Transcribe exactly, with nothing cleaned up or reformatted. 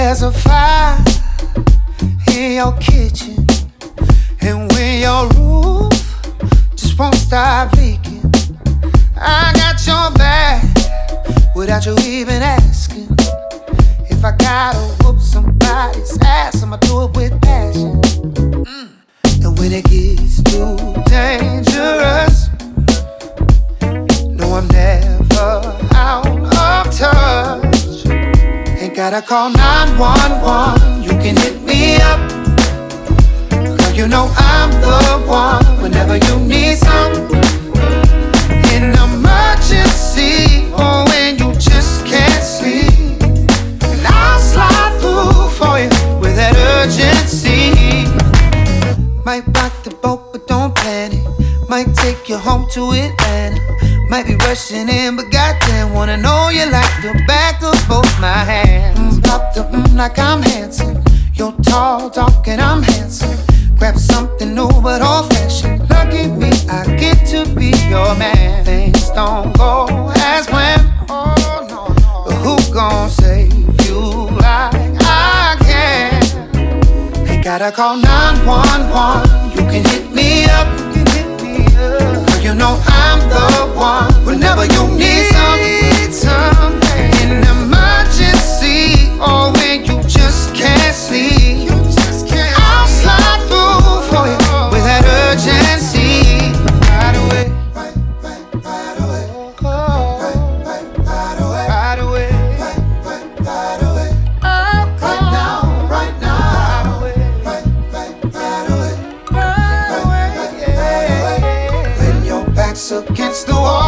there's a fire in your kitchen, and when your roof just won't stop leaking, I got your back without you even asking. If I gotta whoop somebody's ass, I'ma do it with passion. Mm. And when it gets too dangerous, no, I'm never out of touch. Ain't gotta call nine one one, you can hit me up. Girl, you know I'm the one whenever you need some. In emergency, or when you just can't sleep, and I'll slide through for you with that urgency. Might rock the boat, but don't panic. Might take you home to Atlanta. Might be rushing in, but goddamn, wanna know you like the back of both my hands. Mm, pop the mm like I'm handsome. You're tall, dark, and I'm handsome. Grab something new but old-fashioned. Lucky me, I get to be your man. Things don't go as planned, oh, no, no. But who gon' save you like I can? Ain't gotta call nine one one, you can hit me up. You can hit me up. Girl, you know I'm the one whenever you need some. In emergency, or when you just can't sleep, I'll slide through for you with that urgency. Right away, right, right, right away. Oh, right, right, right away, right away, right, right, right away. Oh, right now, right now, right, right, right away, right away, right away. When your back's against the wall,